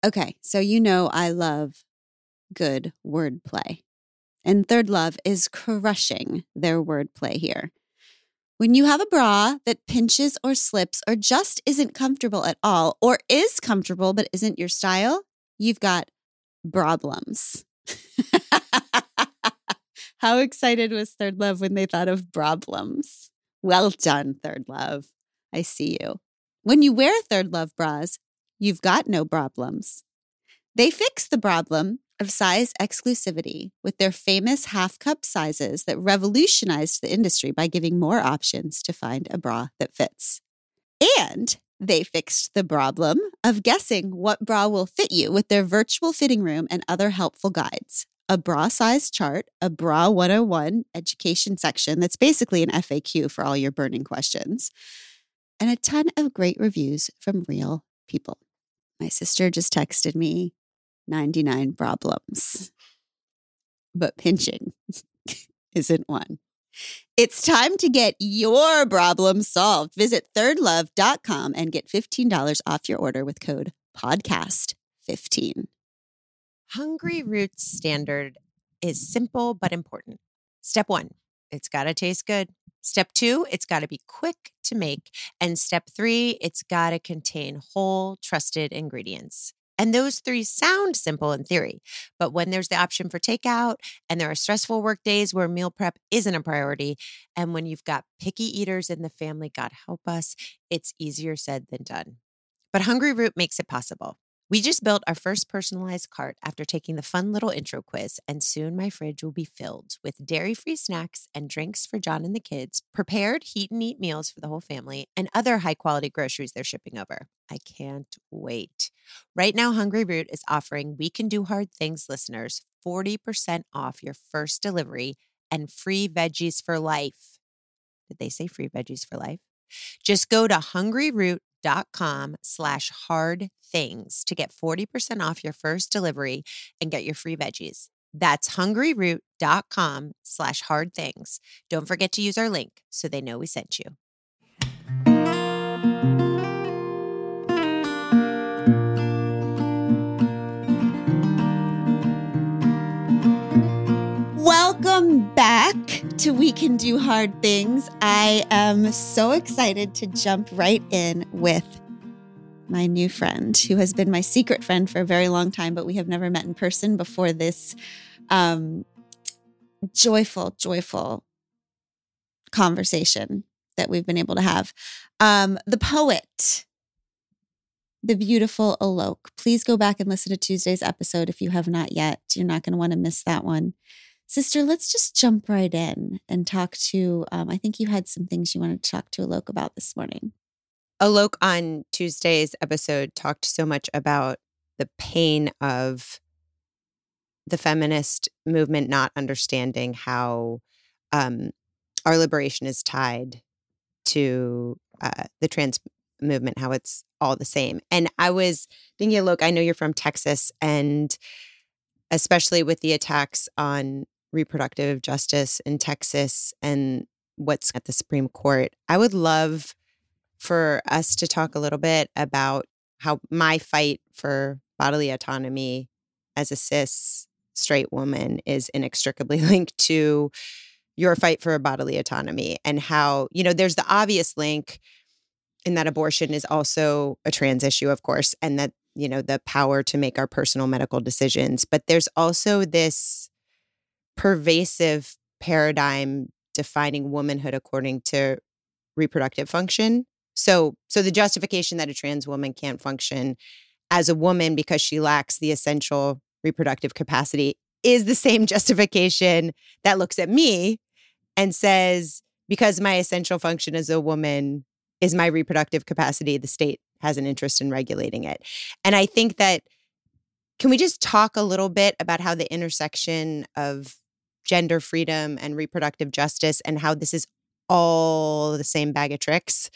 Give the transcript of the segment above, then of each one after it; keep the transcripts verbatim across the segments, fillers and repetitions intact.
Okay, so you know I love good wordplay. And Third Love is crushing their wordplay here. When you have a bra that pinches or slips or just isn't comfortable at all, or is comfortable but isn't your style, you've got problems. How excited was Third Love when they thought of problems? Well done, Third Love. I see you. When you wear Third Love bras, you've got no problems. They fix the problem of size exclusivity with their famous half-cup sizes that revolutionized the industry by giving more options to find a bra that fits. And they fixed the problem of guessing what bra will fit you with their virtual fitting room and other helpful guides. A bra size chart, a Bra one oh one education section that's basically an F A Q for all your burning questions, and a ton of great reviews from real people. My sister just texted me ninety-nine problems, but pinching isn't one. It's time to get your problem solved. Visit third love dot com and get fifteen dollars off your order with code podcast fifteen. Hungry Roots standard is simple but important. Step one, it's got to taste good. Step two, it's got to be quick to make. And step three, it's got to contain whole, trusted ingredients. And those three sound simple in theory, but when there's the option for takeout and there are stressful work days where meal prep isn't a priority, and when you've got picky eaters in the family, God help us, it's easier said than done. But Hungry Root makes it possible. We just built our first personalized cart after taking the fun little intro quiz, and soon my fridge will be filled with dairy-free snacks and drinks for John and the kids, prepared heat-and-eat meals for the whole family, and other high-quality groceries they're shipping over. I can't wait. Right now, Hungry Root is offering We Can Do Hard Things listeners forty percent off your first delivery and free veggies for life. Did they say free veggies for life? Just go to hungryroot dot com slash hard things to get forty percent off your first delivery and get your free veggies. That's hungryroot dot com slash hard things. Don't forget to use our link so they know we sent you. Welcome back to We Can Do Hard Things. I am so excited to jump right in with my new friend, who has been my secret friend for a very long time, but we have never met in person before this um, joyful, joyful conversation that we've been able to have. Um, the poet, the beautiful Alok. Please go back and listen to Tuesday's episode if you have not yet. You're not going to want to miss that one. Sister, let's just jump right in and talk to, um, I think you had some things you wanted to talk to Alok about this morning. Alok on Tuesday's episode talked so much about the pain of the feminist movement not understanding how um, our liberation is tied to uh, the trans movement, how it's all the same. And I was thinking, Alok, I know you're from Texas, and especially with the attacks on reproductive justice in Texas and what's at the Supreme Court, I would love for us to talk a little bit about how my fight for bodily autonomy as a cis straight woman is inextricably linked to your fight for bodily autonomy, and how, you know, there's the obvious link in that abortion is also a trans issue, of course, and that, you know, the power to make our personal medical decisions. But there's also this pervasive paradigm defining womanhood according to reproductive function. So, so the justification that a trans woman can't function as a woman because she lacks the essential reproductive capacity is the same justification that looks at me and says, because my essential function as a woman is my reproductive capacity, the state has an interest in regulating it. And I think that, can we just talk a little bit about how the intersection of gender freedom and reproductive justice and how this is all the same bag of tricks?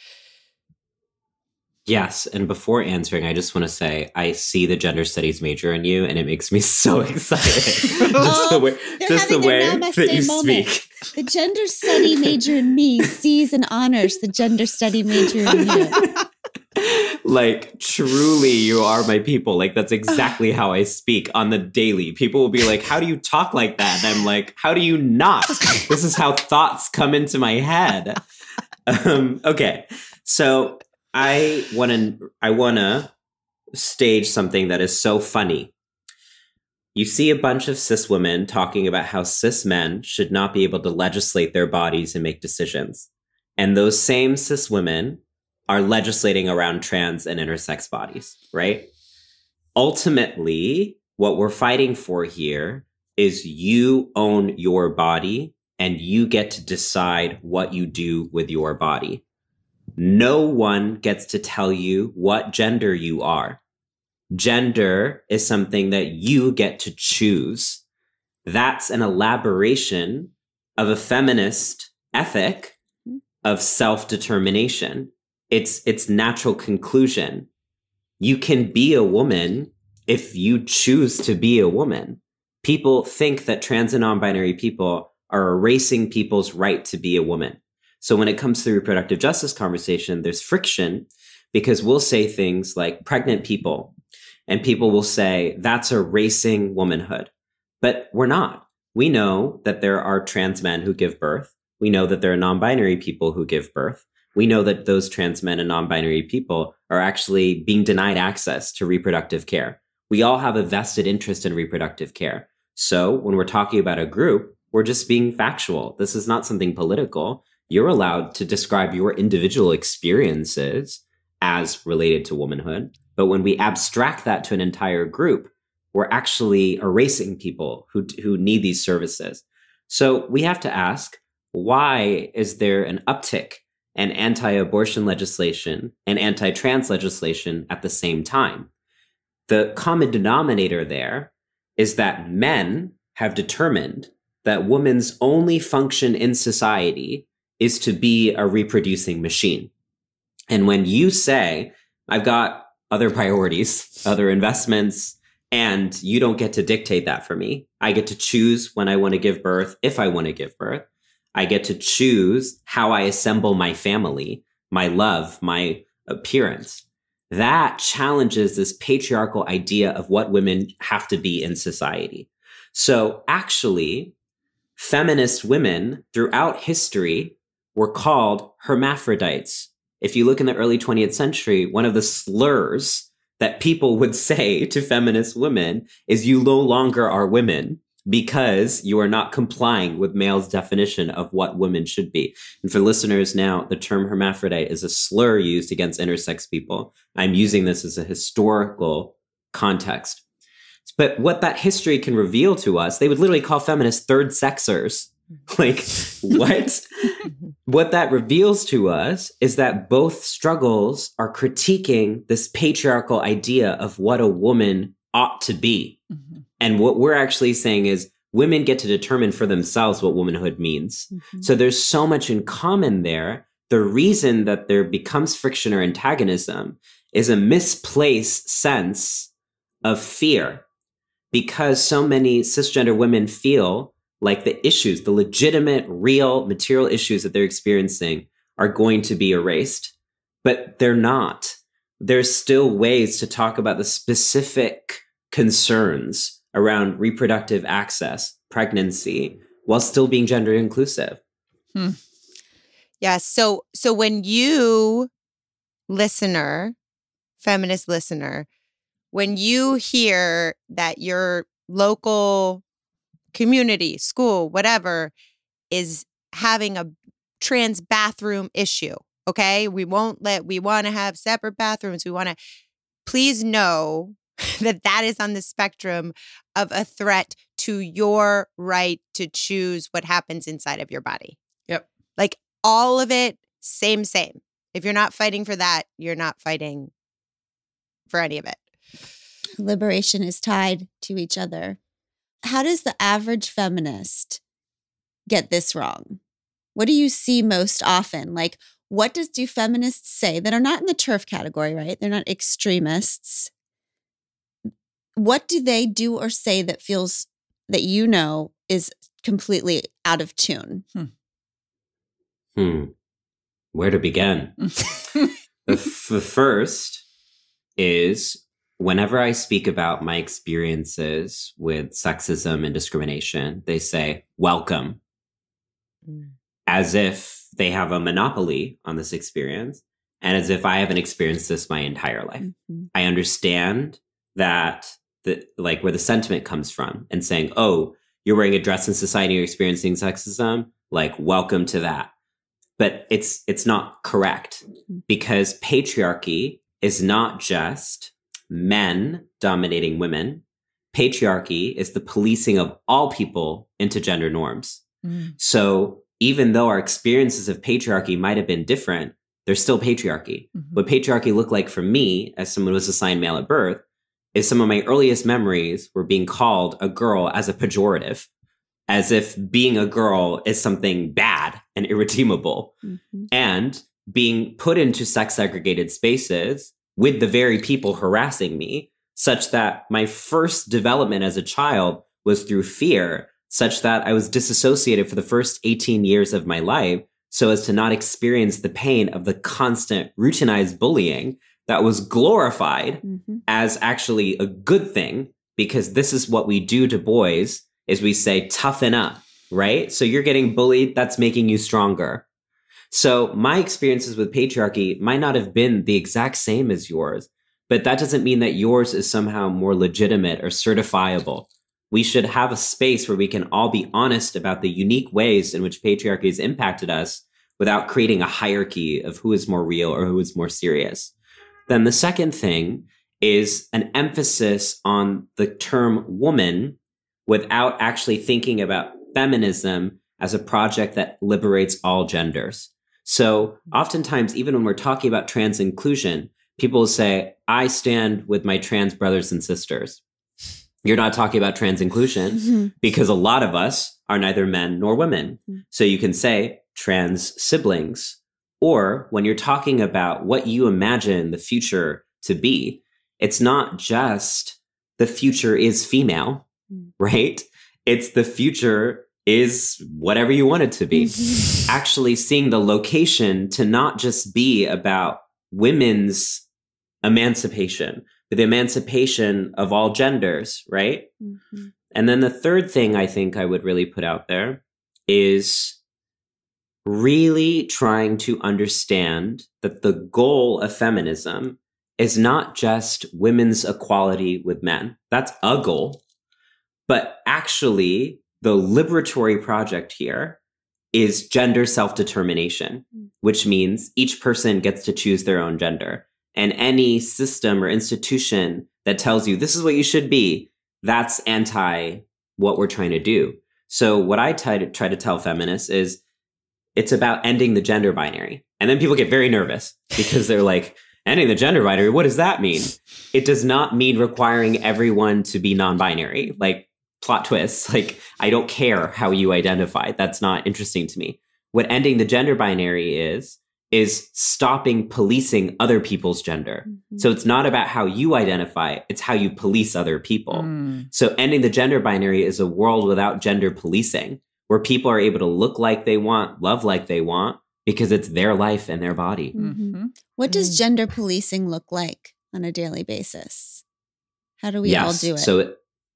Yes. And before answering, I just want to say I see the gender studies major in you, and it makes me so excited. Oh, just the way, just the way that you moment. speak. The gender study major in me sees and honors the gender study major in you. Like, truly, you are my people. Like, that's exactly how I speak on the daily. People will be like, how do you talk like that? And I'm like, how do you not? This is how thoughts come into my head. Um, okay. So I want to, I want to stage something that is so funny. You see a bunch of cis women talking about how cis men should not be able to legislate their bodies and make decisions. And those same cis women are legislating around trans and intersex bodies, right? Ultimately, what we're fighting for here is you own your body and you get to decide what you do with your body. No one gets to tell you what gender you are. Gender is something that you get to choose. That's an elaboration of a feminist ethic of self-determination. It's its natural conclusion. You can be a woman if you choose to be a woman. People think that trans and non-binary people are erasing people's right to be a woman. So when it comes to the reproductive justice conversation, there's friction because we'll say things like pregnant people, and people will say that's erasing womanhood. But we're not. We know that there are trans men who give birth. We know that there are non-binary people who give birth. We know that those trans men and non-binary people are actually being denied access to reproductive care. We all have a vested interest in reproductive care. So when we're talking about a group, we're just being factual. This is not something political. You're allowed to describe your individual experiences as related to womanhood. But when we abstract that to an entire group, we're actually erasing people who, who need these services. So we have to ask, why is there an uptick and anti-abortion legislation and anti-trans legislation at the same time? The common denominator there is that men have determined that women's only function in society is to be a reproducing machine. And when you say, I've got other priorities, other investments, and you don't get to dictate that for me, I get to choose when I want to give birth, if I want to give birth. I get to choose how I assemble my family, my love, my appearance. That challenges this patriarchal idea of what women have to be in society. So actually, feminist women throughout history were called hermaphrodites. If you look in the early twentieth century, one of the slurs that people would say to feminist women is you no longer are women, because you are not complying with male's definition of what women should be. And for listeners now, the term hermaphrodite is a slur used against intersex people. I'm using this as a historical context. But what that history can reveal to us, they would literally call feminists third sexers. Like, what? What that reveals to us is that both struggles are critiquing this patriarchal idea of what a woman ought to be. Mm-hmm. And what we're actually saying is women get to determine for themselves what womanhood means. Mm-hmm. So there's so much in common there. The reason that there becomes friction or antagonism is a misplaced sense of fear, because so many cisgender women feel like the issues, the legitimate, real, material issues that they're experiencing are going to be erased, but they're not. There's still ways to talk about the specific concerns around reproductive access, pregnancy, while still being gender inclusive. Hmm. Yeah. So, so when you, listener, feminist listener, when you hear that your local community, school, whatever, is having a trans bathroom issue, okay? We won't let, we want to have separate bathrooms. We want to, please know that that is on the spectrum of a threat to your right to choose what happens inside of your body. Yep. Like all of it, same, same. If you're not fighting for that, you're not fighting for any of it. Liberation is tied to each other. How does the average feminist get this wrong? What do you see most often? Like, what does do feminists say that are not in the TERF category, right? They're not extremists. What do they do or say that feels that you know is completely out of tune? Hmm. Hmm. Where to begin? The f- first is whenever I speak about my experiences with sexism and discrimination, they say, welcome, mm. as if they have a monopoly on this experience and as if I haven't experienced this my entire life. Mm-hmm. I understand that the, like where the sentiment comes from and saying, oh, you're wearing a dress in society, you're experiencing sexism, like, welcome to that. But it's it's not correct because patriarchy is not just men dominating women. Patriarchy is the policing of all people into gender norms. Mm. So even though our experiences of patriarchy might have been different, there's still patriarchy. Mm-hmm. What patriarchy looked like for me, as someone who was assigned male at birth, is some of my earliest memories were being called a girl as a pejorative, as if being a girl is something bad and irredeemable, mm-hmm. and being put into sex segregated spaces with the very people harassing me, such that my first development as a child was through fear, such that I was disassociated for the first eighteen years of my life so as to not experience the pain of the constant routinized bullying that was glorified mm-hmm. as actually a good thing, because this is what we do to boys, is we say, toughen up, right? So you're getting bullied, that's making you stronger. So my experiences with patriarchy might not have been the exact same as yours, but that doesn't mean that yours is somehow more legitimate or certifiable. We should have a space where we can all be honest about the unique ways in which patriarchy has impacted us without creating a hierarchy of who is more real or who is more serious. Then the second thing is an emphasis on the term woman without actually thinking about feminism as a project that liberates all genders. So oftentimes, even when we're talking about trans inclusion, people say, I stand with my trans brothers and sisters. You're not talking about trans inclusion mm-hmm. because a lot of us are neither men nor women. Mm-hmm. So you can say trans siblings. Or when you're talking about what you imagine the future to be, it's not just the future is female, mm-hmm. right? It's the future is whatever you want it to be. Mm-hmm. Actually seeing the location to not just be about women's emancipation, but the emancipation of all genders, right? Mm-hmm. And then the third thing I think I would really put out there is really trying to understand that the goal of feminism is not just women's equality with men. That's a goal. But actually, the liberatory project here is gender self-determination, which means each person gets to choose their own gender. And any system or institution that tells you this is what you should be, that's anti what we're trying to do. So what I try to, try to tell feminists is it's about ending the gender binary. And then people get very nervous because they're like, ending the gender binary, what does that mean? It does not mean requiring everyone to be non-binary. Like, plot twists, like, I don't care how you identify. That's not interesting to me. What ending the gender binary is, is stopping policing other people's gender. Mm-hmm. So it's not about how you identify, it's how you police other people. Mm. So ending the gender binary is a world without gender policing, where people are able to look like they want, love like they want, because it's their life and their body. Mm-hmm. What does gender policing look like on a daily basis? How do we yes. all do it? So it,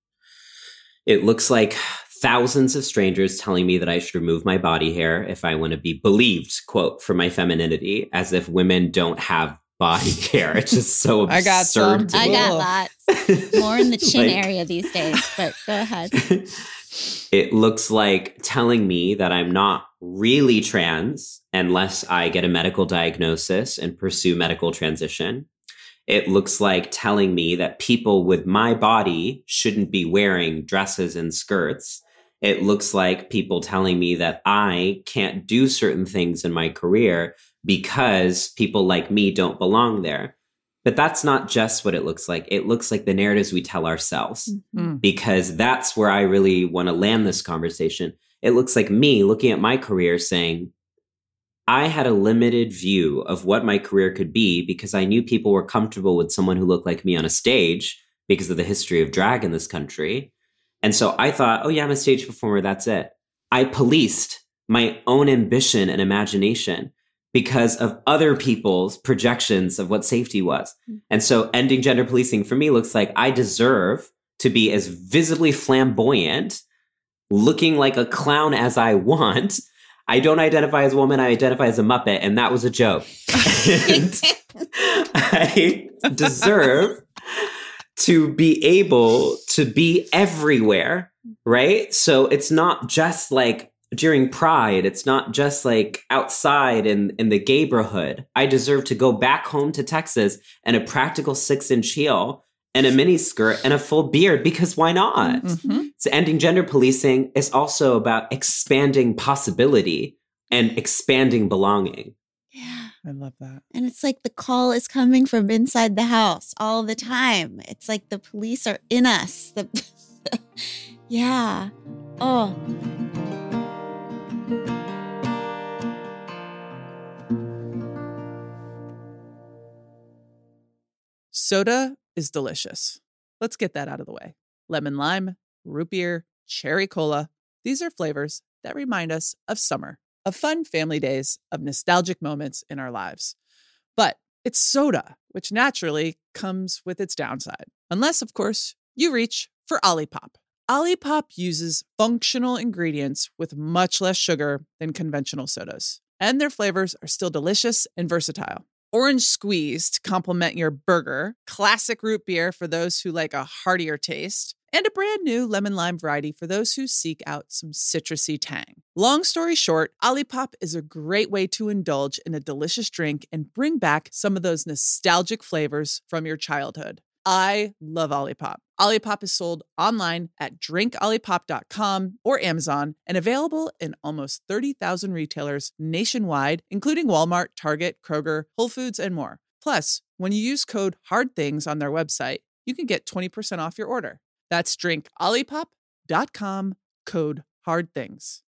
it looks like thousands of strangers telling me that I should remove my body hair if I want to be believed, quote, for my femininity, as if women don't have body hair. It's just so absurd. I got some. I got lots. More in the chin like, area these days, but go ahead. It looks like telling me that I'm not really trans unless I get a medical diagnosis and pursue medical transition. It looks like telling me that people with my body shouldn't be wearing dresses and skirts. It looks like people telling me that I can't do certain things in my career because people like me don't belong there. But that's not just what it looks like. It looks like the narratives we tell ourselves, mm-hmm. because that's where I really want to land this conversation. It looks like me looking at my career saying, I had a limited view of what my career could be because I knew people were comfortable with someone who looked like me on a stage because of the history of drag in this country. And so I thought, oh yeah, I'm a stage performer. That's it. I policed my own ambition and imagination. because of other people's projections of what safety was. And so ending gender policing for me looks like I deserve to be as visibly flamboyant, looking like a clown as I want. I don't identify as a woman, I identify as a Muppet, and that was a joke. And I deserve to be able to be everywhere, right? So it's not just like during Pride, it's not just like outside in, in the gayborhood. I deserve to go back home to Texas in a practical six-inch heel and a mini skirt and a full beard, because why not? Mm-hmm. So ending gender policing is also about expanding possibility and expanding belonging. Yeah. I love that. And it's like the call is coming from inside the house all the time. It's like the police are in us. The yeah. Oh. Soda is delicious. Let's get that out of the way. Lemon lime, root beer, cherry cola. These are flavors that remind us of summer, of fun family days, of nostalgic moments in our lives. But it's soda, which naturally comes with its downside. Unless, of course, you reach for Olipop. Olipop uses functional ingredients with much less sugar than conventional sodas. And their flavors are still delicious and versatile. Orange squeeze to complement your burger, classic root beer for those who like a heartier taste, and a brand new lemon lime variety for those who seek out some citrusy tang. Long story short, Olipop is a great way to indulge in a delicious drink and bring back some of those nostalgic flavors from your childhood. I love Olipop. Olipop is sold online at drink olipop dot com or Amazon and available in almost thirty thousand retailers nationwide, including Walmart, Target, Kroger, Whole Foods, and more. Plus, when you use code HARDTHINGS on their website, you can get twenty percent off your order. That's drink olipop dot com, code HARDTHINGS.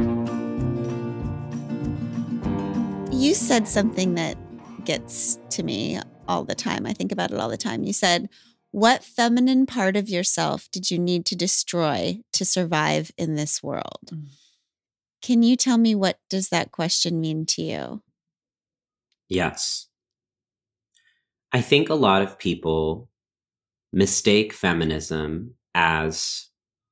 You said something that gets to me all the time. I think about it all the time. You said, what feminine part of yourself did you need to destroy to survive in this world? Mm. Can you tell me, what does that question mean to you? Yes. I think a lot of people mistake feminism as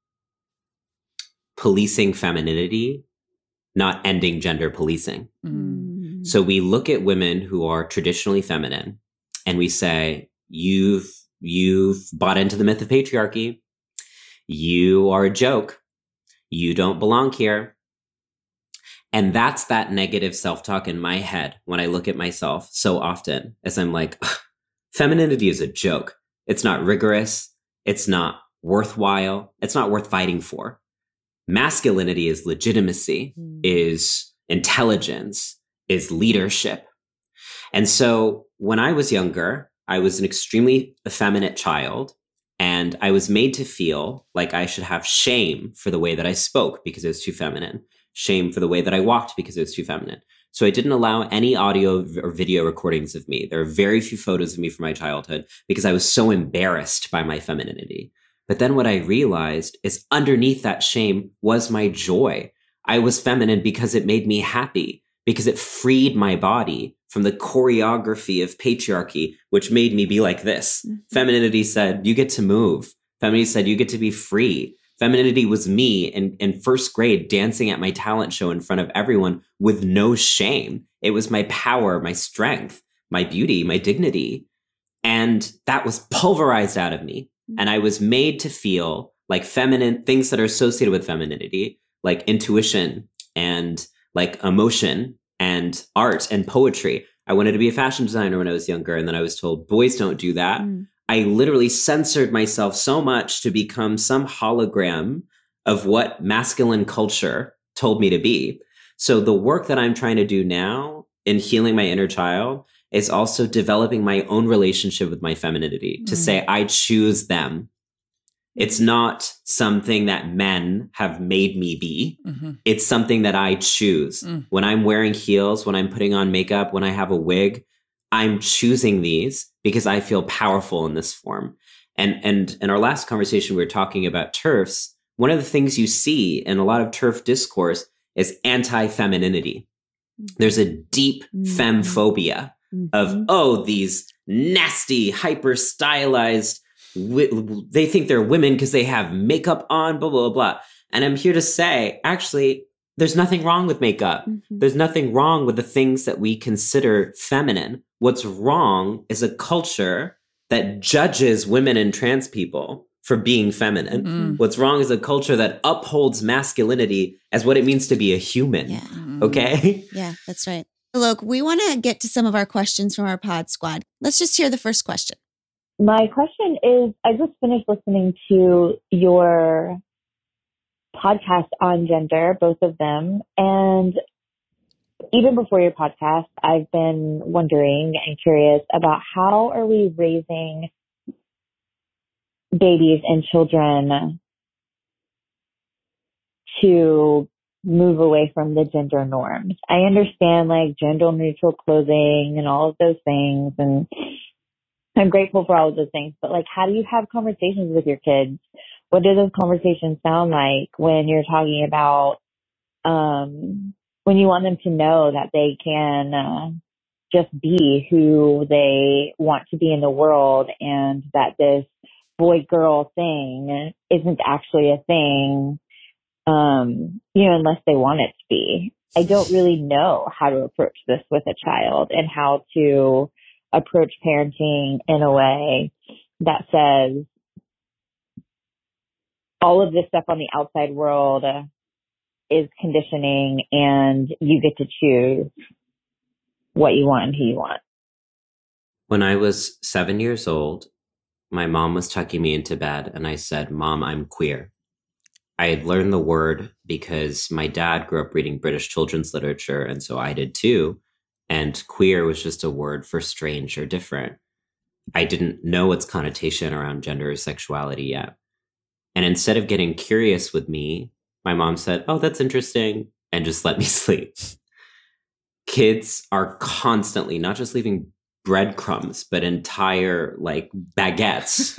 policing femininity, not ending gender policing. Mm. So we look at women who are traditionally feminine and we say, you've you've bought into the myth of patriarchy. You are a joke. You don't belong here. And that's that negative self-talk in my head when I look at myself so often, as I'm like, femininity is a joke. It's not rigorous. It's not worthwhile. It's not worth fighting for. Masculinity is legitimacy, mm. is intelligence, is leadership. And so when I was younger, I was an extremely effeminate child, and I was made to feel like I should have shame for the way that I spoke because it was too feminine, shame for the way that I walked because it was too feminine. So I didn't allow any audio or video recordings of me. There are very few photos of me from my childhood because I was so embarrassed by my femininity. But then what I realized is underneath that shame was my joy. I was feminine because it made me happy, because it freed my body from the choreography of patriarchy, which made me be like this. Mm-hmm. Femininity said, you get to move. Femininity said, you get to be free. Femininity was me in, in first grade dancing at my talent show in front of everyone with no shame. It was my power, my strength, my beauty, my dignity. And that was pulverized out of me. Mm-hmm. And I was made to feel like feminine things that are associated with femininity, like intuition and like emotion and art and poetry. I wanted to be a fashion designer when I was younger. And then I was told, boys don't do that. Mm. I literally censored myself so much to become some hologram of what masculine culture told me to be. So the work that I'm trying to do now in healing my inner child is also developing my own relationship with my femininity, to mm. say, I choose them. It's not something that men have made me be. Mm-hmm. It's something that I choose. Mm. When I'm wearing heels, when I'm putting on makeup, when I have a wig, I'm choosing these because I feel powerful in this form. And and in our last conversation, we were talking about TERFs. One of the things you see in a lot of TERF discourse is anti-femininity. There's a deep Mhm. femphobia of, Mhm. oh, these nasty, hyper stylized, wi- they think they're women because they have makeup on, blah, blah, blah. And I'm here to say, actually, there's nothing wrong with makeup. Mhm. There's nothing wrong with the things that we consider feminine. What's wrong is a culture that judges women and trans people for being feminine. Mm. What's wrong is a culture that upholds masculinity as what it means to be a human. Yeah. Mm. Okay? Yeah, that's right. Look, we want to get to some of our questions from our pod squad. Let's just hear the first question. My question is, I just finished listening to your podcast on gender, both of them. And even before your podcast, I've been wondering and curious about how are we raising babies and children to move away from the gender norms. I understand like gender neutral clothing and all of those things, and I'm grateful for all of those things, but like, how do you have conversations with your kids? What do those conversations sound like when you're talking about, um, when you want them to know that they can uh, just be who they want to be in the world, and that this boy-girl thing isn't actually a thing, um, you know, unless they want it to be. I don't really know how to approach this with a child and how to approach parenting in a way that says all of this stuff on the outside world uh, is conditioning, and you get to choose what you want and who you want. When I was seven years old, my mom was tucking me into bed and I said, "Mom, I'm queer." I had learned the word because my dad grew up reading British children's literature, and so I did too. And queer was just a word for strange or different. I didn't know its connotation around gender or sexuality yet. And instead of getting curious with me, my mom said, "Oh, that's interesting," and just let me sleep. Kids are constantly not just leaving breadcrumbs, but entire like baguettes.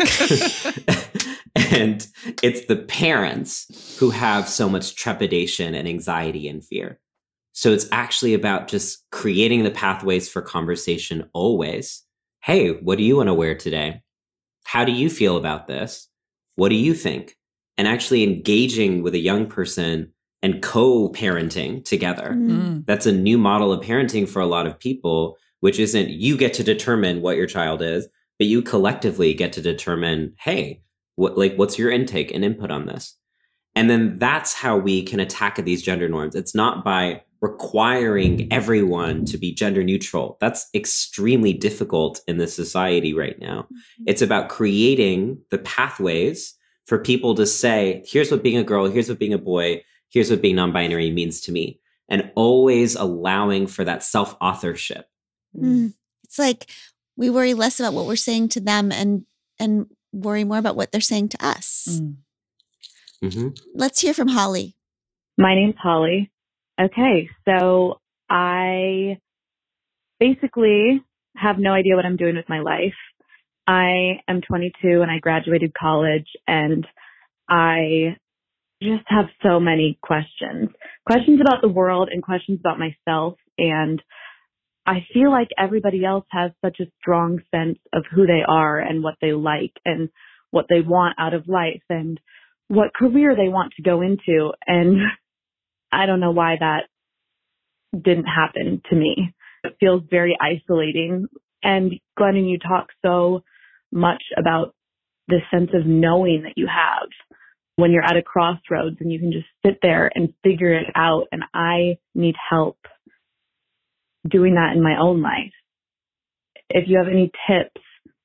And it's the parents who have so much trepidation and anxiety and fear. So it's actually about just creating the pathways for conversation always. Hey, what do you want to wear today? How do you feel about this? What do you think? And actually engaging with a young person and co-parenting together. Mm. That's a new model of parenting for a lot of people, which isn't you get to determine what your child is, but you collectively get to determine, hey, what like what's your intake and input on this? And then that's how we can attack these gender norms. It's not by requiring everyone to be gender neutral. That's extremely difficult in this society right now. It's about creating the pathways for people to say, here's what being a girl, here's what being a boy, here's what being non-binary means to me. And always allowing for that self-authorship. Mm. It's like we worry less about what we're saying to them and and worry more about what they're saying to us. Mm. Mm-hmm. Let's hear from Holly. My name's Holly. Okay, so I basically have no idea what I'm doing with my life. I am twenty-two and I graduated college, and I just have so many questions. Questions about the world and questions about myself. And I feel like everybody else has such a strong sense of who they are and what they like and what they want out of life and what career they want to go into. And I don't know why that didn't happen to me. It feels very isolating. And Glennon, you talk so much about the sense of knowing that you have when you're at a crossroads and you can just sit there and figure it out. And I need help doing that in my own life. If you have any tips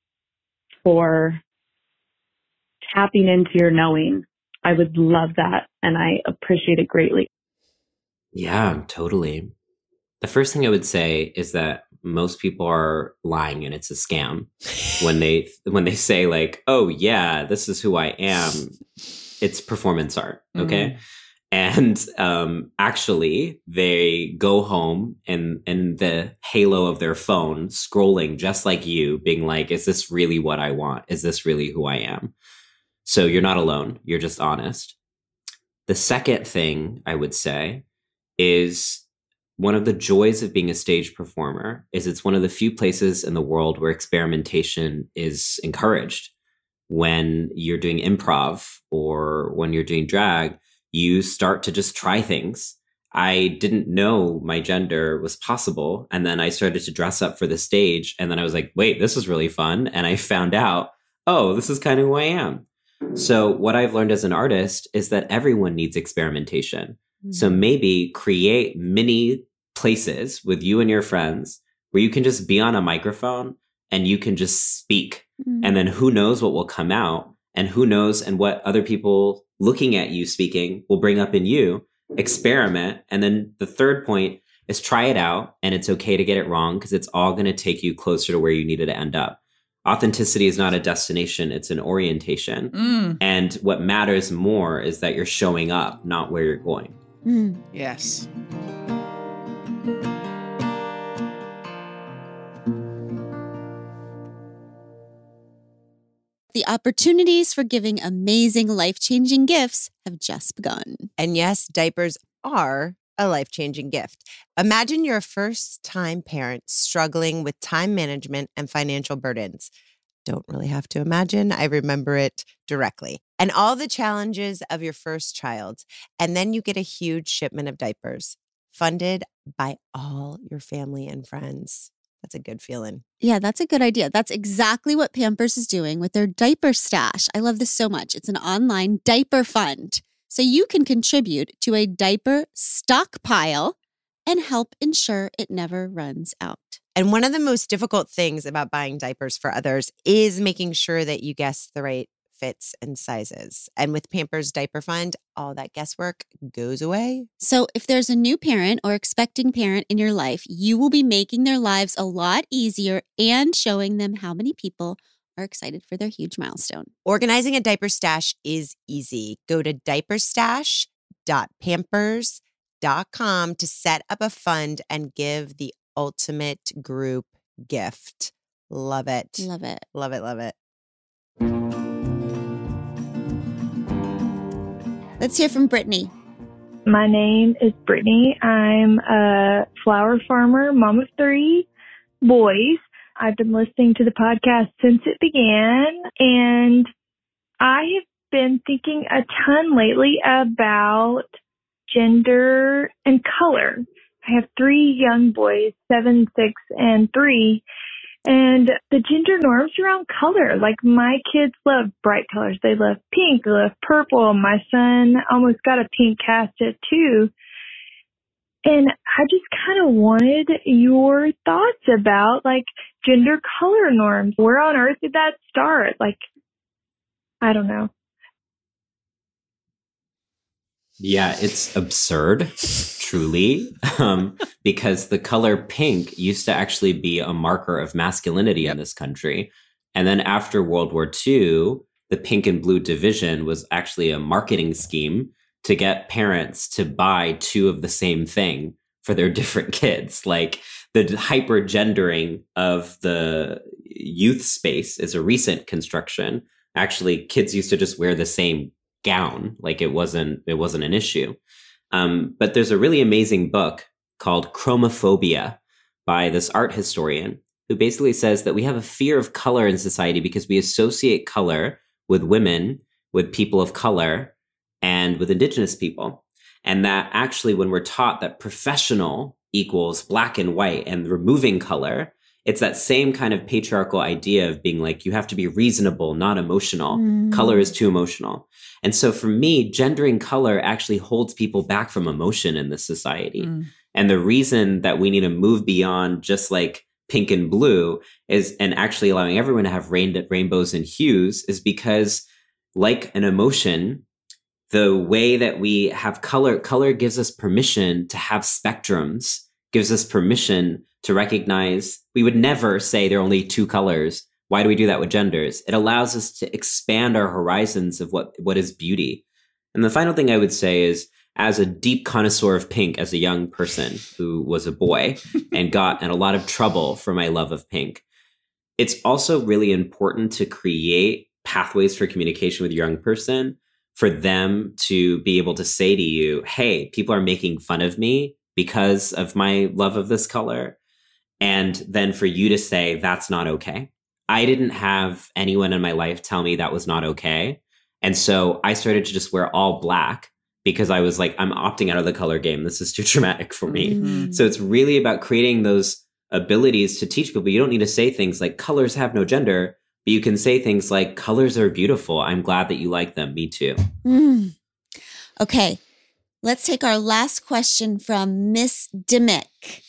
for tapping into your knowing, I would love that. And I appreciate it greatly. Yeah, totally. The first thing I would say is that most people are lying and it's a scam when they when they say like, "Oh yeah, this is who I am." It's performance art, okay? Mm. And um, actually, they go home and in the halo of their phone, scrolling just like you, being like, "Is this really what I want? Is this really who I am?" So you're not alone. You're just honest. The second thing I would say is one of the joys of being a stage performer is it's one of the few places in the world where experimentation is encouraged. When you're doing improv or when you're doing drag, you start to just try things. I didn't know my gender was possible. And then I started to dress up for the stage. And then I was like, wait, this is really fun. And I found out, oh, this is kind of who I am. So what I've learned as an artist is that everyone needs experimentation. Mm-hmm. So maybe create mini places with you and your friends where you can just be on a microphone and you can just speak. Mm-hmm. And then who knows what will come out, and who knows and what other people looking at you speaking will bring up in you. Experiment. And then the third point is try it out, and it's okay to get it wrong because it's all going to take you closer to where you needed to end up. Authenticity is not a destination, it's an orientation. Mm. And what matters more is that you're showing up, not where you're going. Mm. Yes. The opportunities for giving amazing, life-changing gifts have just begun. And yes, diapers are a life-changing gift. Imagine you're a first-time parent struggling with time management and financial burdens. Don't really have to imagine. I remember it directly. And all the challenges of your first child. And then you get a huge shipment of diapers funded by all your family and friends. That's a good feeling. Yeah, that's a good idea. That's exactly what Pampers is doing with their diaper stash. I love this so much. It's an online diaper fund. So you can contribute to a diaper stockpile and help ensure it never runs out. And one of the most difficult things about buying diapers for others is making sure that you guess the right fits and sizes. And with Pampers Diaper Fund, all that guesswork goes away. So if there's a new parent or expecting parent in your life, you will be making their lives a lot easier and showing them how many people are excited for their huge milestone. Organizing a diaper stash is easy. Go to diaper stash dot pampers dot com to set up a fund and give the ultimate group gift. Love it. Love it. Love it. Love it. Let's hear from Brittany. My name is Brittany. I'm a flower farmer, mom of three boys. I've been listening to the podcast since it began, and I have been thinking a ton lately about gender and color. I have three young boys, seven, six, and three. And the gender norms around color, like my kids love bright colors. They love pink, they love purple. My son almost got a pink cast tattoo. And I just kind of wanted your thoughts about like gender color norms. Where on earth did that start? Like, I don't know. Yeah, it's absurd, truly, um, because the color pink used to actually be a marker of masculinity yep. in this country. And then after World War Two, the pink and blue division was actually a marketing scheme to get parents to buy two of the same thing for their different kids. Like the hyper-gendering of the youth space is a recent construction. Actually, kids used to just wear the same gown, like it wasn't it wasn't an issue. Um, but there's a really amazing book called Chromophobia by this art historian who basically says that we have a fear of color in society because we associate color with women, with people of color, and with indigenous people. And that actually when we're taught that professional equals black and white and removing color, it's that same kind of patriarchal idea of being like, you have to be reasonable, not emotional. Mm. Color is too emotional. And so for me, gendering color actually holds people back from emotion in this society. Mm. And the reason that we need to move beyond just like pink and blue is, and actually allowing everyone to have rain, rainbows and hues is because like an emotion, the way that we have color, color gives us permission to have spectrums, gives us permission to recognize we would never say there are only two colors. Why do we do that with genders? It allows us to expand our horizons of what, what is beauty. And the final thing I would say is, as a deep connoisseur of pink as a young person who was a boy and got in a lot of trouble for my love of pink, it's also really important to create pathways for communication with your young person for them to be able to say to you, hey, people are making fun of me because of my love of this color. And then for you to say, that's not okay. I didn't have anyone in my life tell me that was not okay. And so I started to just wear all black because I was like, I'm opting out of the color game. This is too traumatic for me. Mm. So it's really about creating those abilities to teach people. You don't need to say things like colors have no gender, but you can say things like colors are beautiful. I'm glad that you like them. Me too. Mm. Okay. Let's take our last question from Miss Dimmick.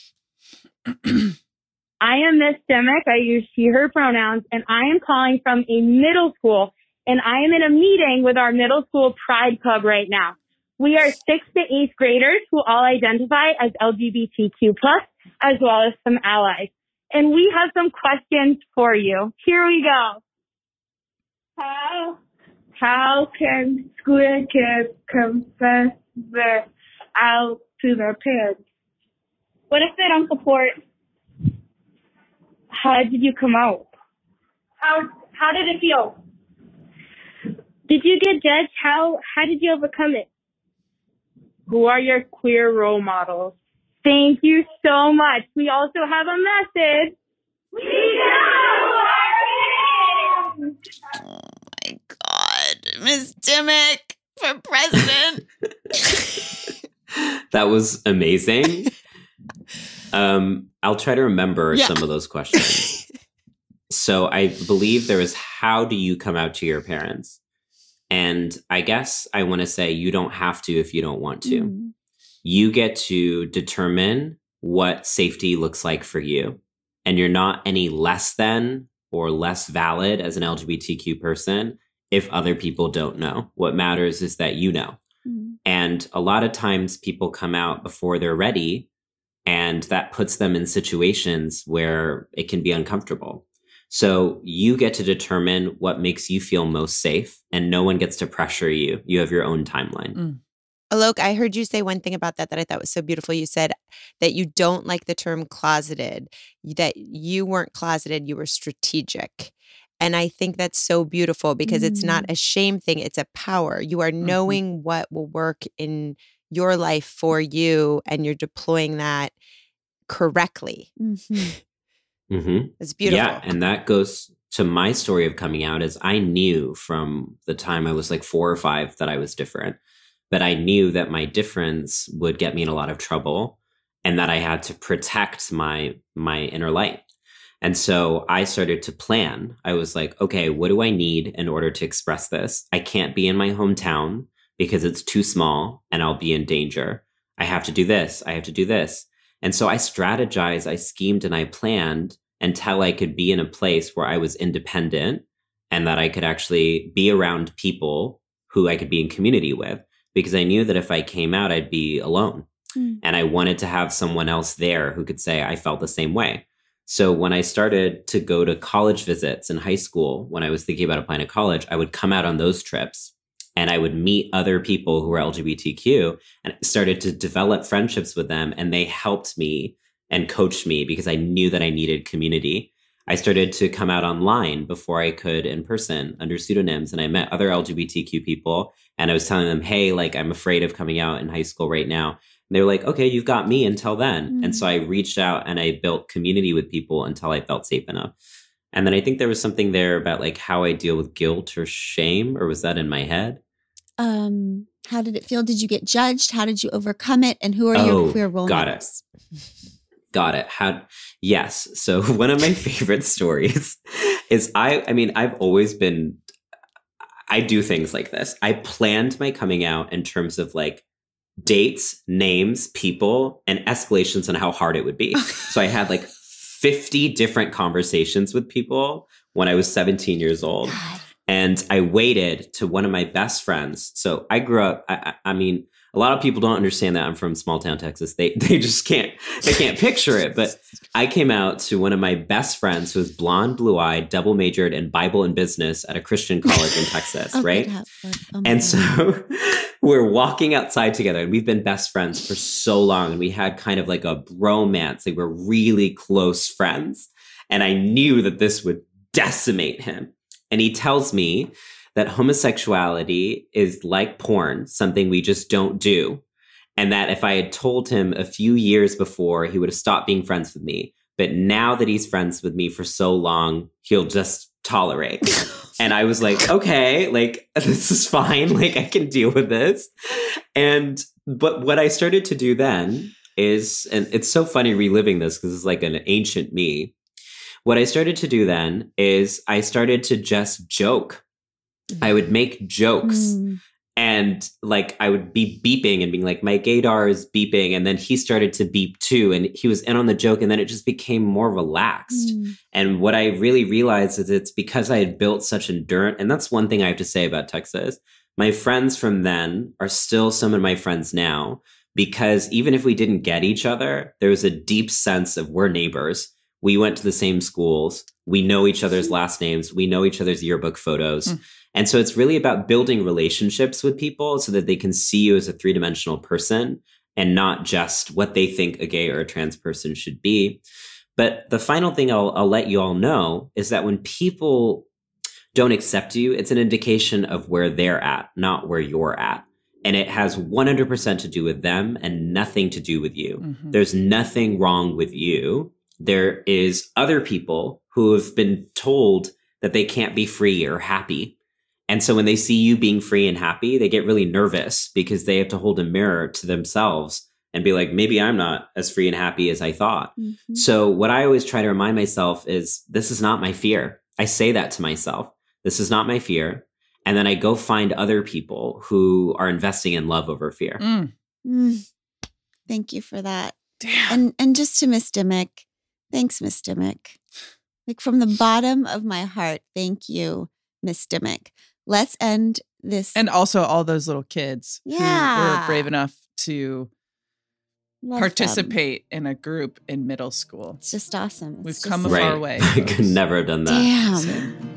I am Miss Dimmick. I use she, her pronouns, and I am calling from a middle school, and I am in a meeting with our middle school pride club right now. We are sixth to eighth graders who all identify as L G B T Q plus, as well as some allies. And we have some questions for you. Here we go. How, how can school kids confess their out to their parents? What if they don't support? How did you come out? How how did it feel? Did you get judged? How how did you overcome it? Who are your queer role models? Thank you so much. We also have a message. We know. Oh my God. Miss Dimmick for president. That was amazing. Um, I'll try to remember Yeah. some of those questions. So I believe there was, how do you come out to your parents? And I guess I want to say you don't have to if you don't want to. Mm. You get to determine what safety looks like for you. And you're not any less than or less valid as an L G B T Q person if other people don't know. What matters is that you know. Mm. And a lot of times people come out before they're ready, and that puts them in situations where it can be uncomfortable. So you get to determine what makes you feel most safe, and no one gets to pressure you. You have your own timeline. Mm. Alok, I heard you say one thing about that that I thought was so beautiful. You said that you don't like the term closeted, that you weren't closeted, you were strategic. And I think that's so beautiful because it's not a shame thing, it's a power. You are knowing what will work in your life for you, and you're deploying that correctly. Mm-hmm. Mm-hmm. It's beautiful. Yeah, and that goes to my story of coming out. Is I knew from the time I was like four or five that I was different, but I knew that my difference would get me in a lot of trouble, and that I had to protect my my inner light. And so I started to plan. I was like, okay, what do I need in order to express this? I can't be in my hometown because it's too small and I'll be in danger. I have to do this. I have to do this. And so I strategized, I schemed, and I planned until I could be in a place where I was independent and that I could actually be around people who I could be in community with, because I knew that if I came out, I'd be alone. Mm. And I wanted to have someone else there who could say I felt the same way. So when I started to go to college visits in high school, when I was thinking about applying to college, I would come out on those trips and I would meet other people who were L G B T Q, and I started to develop friendships with them. And they helped me and coached me because I knew that I needed community. I started to come out online before I could in person under pseudonyms. And I met other L G B T Q people, and I was telling them, hey, like, I'm afraid of coming out in high school right now. And they were like, okay, you've got me until then. Mm-hmm. And so I reached out and I built community with people until I felt safe enough. And then I think there was something there about like how I deal with guilt or shame, or was that in my head? Um, how did it feel? Did you get judged? How did you overcome it? And who are Oh, your queer role got models? it. Got it. How? Yes. So one of my favorite stories is I, I mean, I've always been, I do things like this. I planned my coming out in terms of like dates, names, people, and escalations on how hard it would be. So I had like fifty different conversations with people when I was seventeen years old. God. And I waited to one of my best friends. So I grew up, I, I, I mean, a lot of people don't understand that I'm from small town Texas. They they just can't, they can't picture it. But I came out to one of my best friends who was blonde, blue-eyed, double majored in Bible and business at a Christian college in Texas, Oh, right? God, how- oh, my And God. so we're walking outside together, and we've been best friends for so long. And we had kind of like a bromance. Like, we're really close friends. And I knew that this would decimate him. And he tells me that homosexuality is like porn, something we just don't do. And that if I had told him a few years before, he would have stopped being friends with me. But now that he's friends with me for so long, he'll just tolerate. And I was like, okay, like, this is fine. Like, I can deal with this. And, but what I started to do then is, and it's so funny reliving this because it's like an ancient me. What I started to do then is I started to just joke. I would make jokes. Mm. And like, I would be beeping and being like, my gaydar is beeping. And then he started to beep too. And he was in on the joke. And then it just became more relaxed. Mm. And what I really realized is it's because I had built such endurance. And that's one thing I have to say about Texas. My friends from then are still some of my friends now, because even if we didn't get each other, there was a deep sense of we're neighbors. We went to the same schools. We know each other's last names. We know each other's yearbook photos. Mm. And so it's really about building relationships with people so that they can see you as a three-dimensional person and not just what they think a gay or a trans person should be. But the final thing I'll, I'll let you all know is that when people don't accept you, it's an indication of where they're at, not where you're at. And it has one hundred percent to do with them and nothing to do with you. Mm-hmm. There's nothing wrong with you. There is other people who have been told that they can't be free or happy. And so when they see you being free and happy, they get really nervous because they have to hold a mirror to themselves and be like, maybe I'm not as free and happy as I thought. Mm-hmm. So what I always try to remind myself is this is not my fear. I say that to myself. This is not my fear. And then I go find other people who are investing in love over fear. Mm. Mm. Thank you for that. Damn. And and just to Miss Dimmick, thanks, Miss Dimmick. Like from the bottom of my heart, thank you, Miss Dimmick. Let's end this. And also all those little kids yeah. who were brave enough to Love participate them. in a group in middle school. It's just awesome. It's We've just come a right. far way. I could never have done that. Damn. So.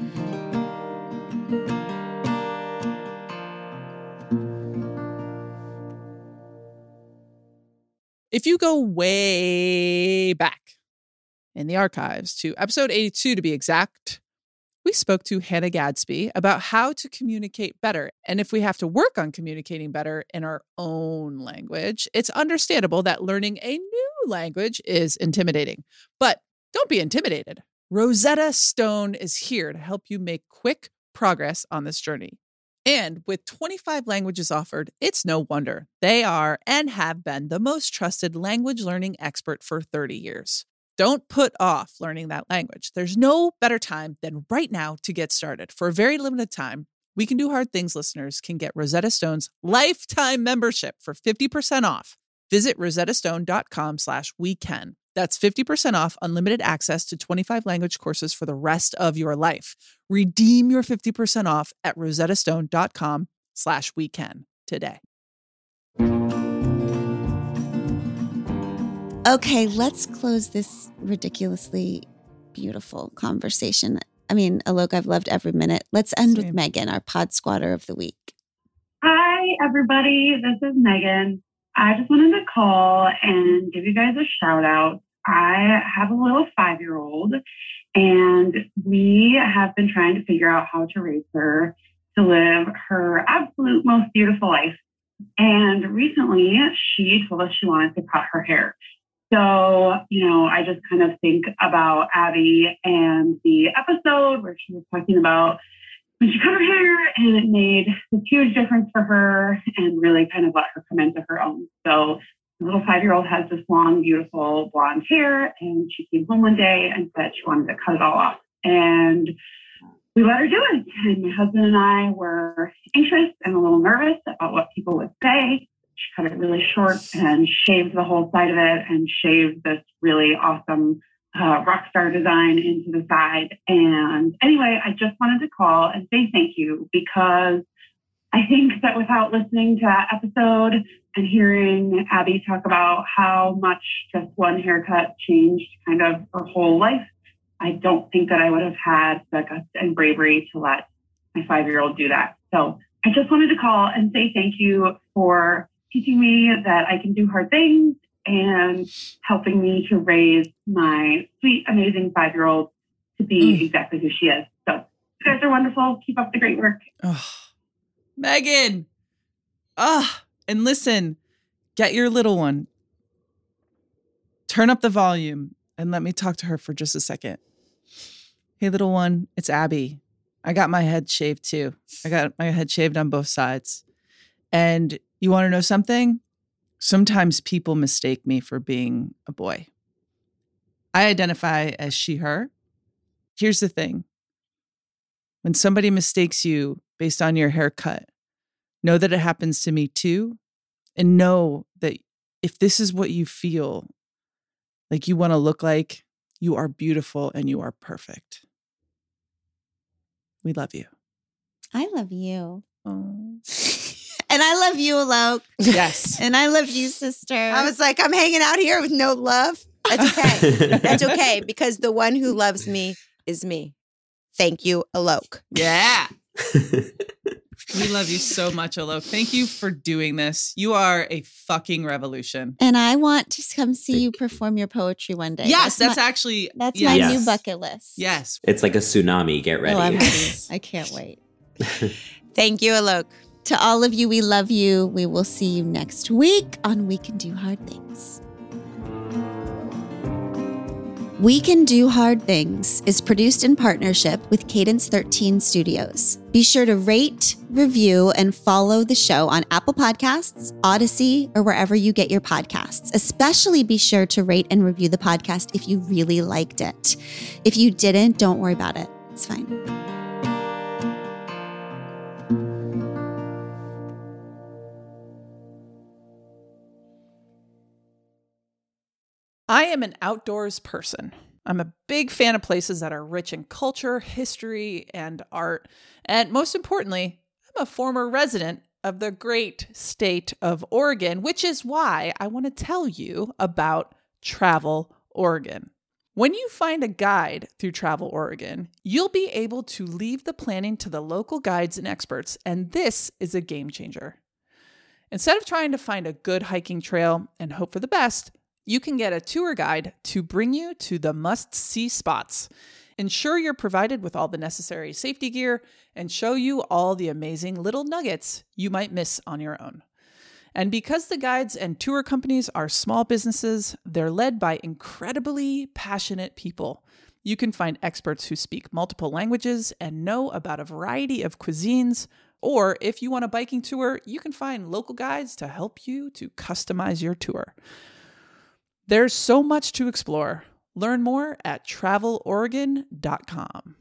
If you go way back in the archives to episode eighty-two to be exact, we spoke to Hannah Gadsby about how to communicate better. And if we have to work on communicating better in our own language, it's understandable that learning a new language is intimidating. But don't be intimidated. Rosetta Stone is here to help you make quick progress on this journey. And with twenty-five languages offered, it's no wonder they are and have been the most trusted language learning expert for thirty years. Don't put off learning that language. There's no better time than right now to get started. For a very limited time, We Can Do Hard Things listeners can get Rosetta Stone's lifetime membership for fifty percent off. Visit rosettastone.com slash weekend. That's fifty percent off unlimited access to twenty-five language courses for the rest of your life. Redeem your fifty percent off at rosettastone.com slash weekend today. Okay, let's close this ridiculously beautiful conversation. I mean, Alok, I've loved every minute. Let's end Same. with Megan, our pod squatter of the week. Hi, everybody. This is Megan. I just wanted to call and give you guys a shout out. I have a little five-year-old, and we have been trying to figure out how to raise her to live her absolute most beautiful life. And recently, she told us she wanted to cut her hair. So, you know, I just kind of think about Abby and the episode where she was talking about when she cut her hair and it made this huge difference for her and really kind of let her come into her own. So the little five-year-old has this long, beautiful blonde hair, and she came home one day and said she wanted to cut it all off. And we let her do it. And my husband and I were anxious and a little nervous about what people would say. She cut it really short and shaved the whole side of it and shaved this really awesome uh, rock star design into the side. And anyway, I just wanted to call and say thank you, because I think that without listening to that episode and hearing Abby talk about how much just one haircut changed kind of her whole life, I don't think that I would have had the guts and bravery to let my five-year-old do that. So I just wanted to call and say thank you for teaching me that I can do hard things and helping me to raise my sweet, amazing five-year-old to be mm. exactly who she is. So you guys are wonderful. Keep up the great work. Oh, Megan. Ah, oh, and listen, get your little one, turn up the volume, and let me talk to her for just a second. Hey, little one, it's Abby. I got my head shaved too. I got my head shaved on both sides. And you want to know something? Sometimes people mistake me for being a boy. I identify as she, her. Here's the thing. When somebody mistakes you based on your haircut, know that it happens to me too. And know that if this is what you feel like you want to look like, you are beautiful and you are perfect. We love you. I love you. Oh. And I love you, Alok. Yes. And I love you, sister. I was like, I'm hanging out here with no love. That's okay. That's okay because the one who loves me is me. Thank you, Alok. Yeah. We love you so much, Alok. Thank you for doing this. You are a fucking revolution. And I want to come see you perform your poetry one day. Yes, that's, that's my, actually that's yes. my Yes. new bucket list. Yes. It's like a tsunami. Get ready. Oh, I'm ready. I can't wait. Thank you, Alok. To all of you, we love you. We will see you next week on We Can Do Hard Things. We Can Do Hard Things is produced in partnership with Cadence thirteen Studios. Be sure to rate, review, and follow the show on Apple Podcasts, Odyssey, or wherever you get your podcasts. Especially be sure to rate and review the podcast if you really liked it. If you didn't, don't worry about it. It's fine. I am an outdoors person. I'm a big fan of places that are rich in culture, history, and art. And most importantly, I'm a former resident of the great state of Oregon, which is why I want to tell you about Travel Oregon. When you find a guide through Travel Oregon, you'll be able to leave the planning to the local guides and experts, and this is a game changer. Instead of trying to find a good hiking trail and hope for the best, you can get a tour guide to bring you to the must-see spots, ensure you're provided with all the necessary safety gear, and show you all the amazing little nuggets you might miss on your own. And because the guides and tour companies are small businesses, they're led by incredibly passionate people. You can find experts who speak multiple languages and know about a variety of cuisines. Or if you want a biking tour, you can find local guides to help you to customize your tour. There's so much to explore. Learn more at travel oregon dot com.